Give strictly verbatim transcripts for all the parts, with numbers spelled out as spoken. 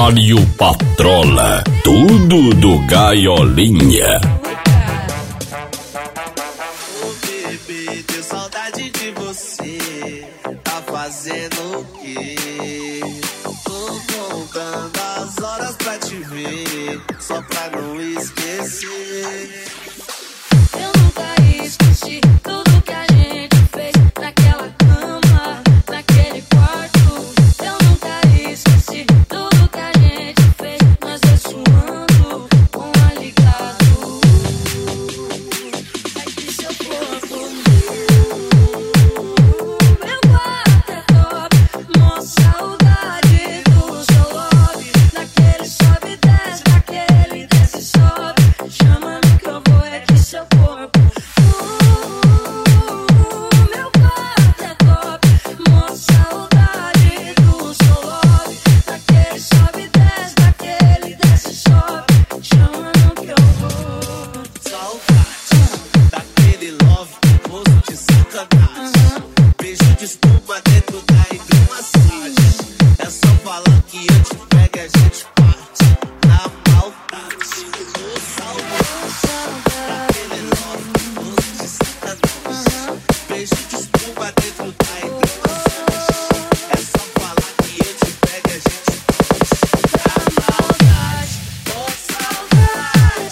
Mário Patrola, tudo do Gaiolinha. Ô bebê, tenho saudade de você. Tá fazendo o quê? Tô contando as horas pra te ver, só pra não esquecer. Eu nunca esqueci tudo que a gente fez naquela cama, naquele quarto. Eu nunca esqueci tudo que a gente fez, nós dois suando, um ligado. Ai que seu corpo, meu quarto é top, mó saudade do seu lobby. Naquele sobe e desce, naquele desce e sobe. Chama-me que eu vou, é que seu corpo. Meu quarto é top, mó saudade do seu lobby. Naquele sobe e desce, naquele desce e sobe. Chama-me que eu vou. Saudade daquele love, gosto de sacanagem. Beijo de espuma dentro da hidromassagem. É só falar que eu te pego e a gente parte na maldade. Ô saudade daquele love, gosto de sacanagem. Beijo de espuma dentro da hidromassagem. É só falar que eu te pego e a gente parte na maldade. Ô saudade.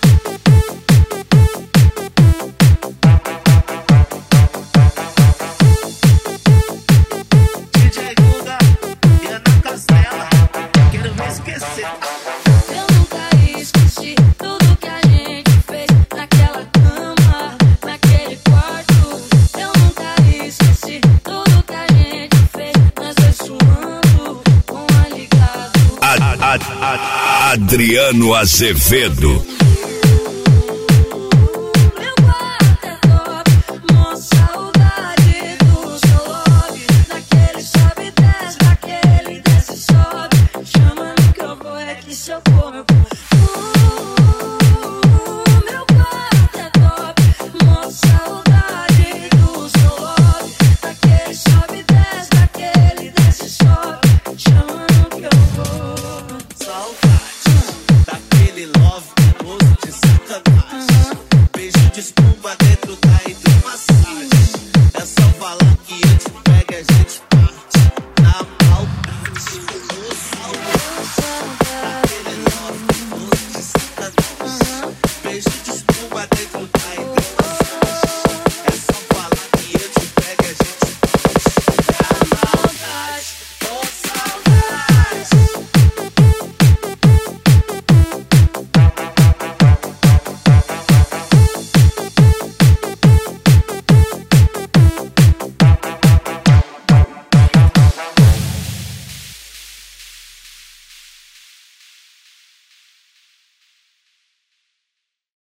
D J Guga e Ana Castela, quero me esquecer. Eu nunca esqueci tudo que a gente fez naquela cama, naquele quarto. Eu nunca esqueci tudo que a gente fez, nós dois suando, um ligado. A- a- a- Adriano Azevedo.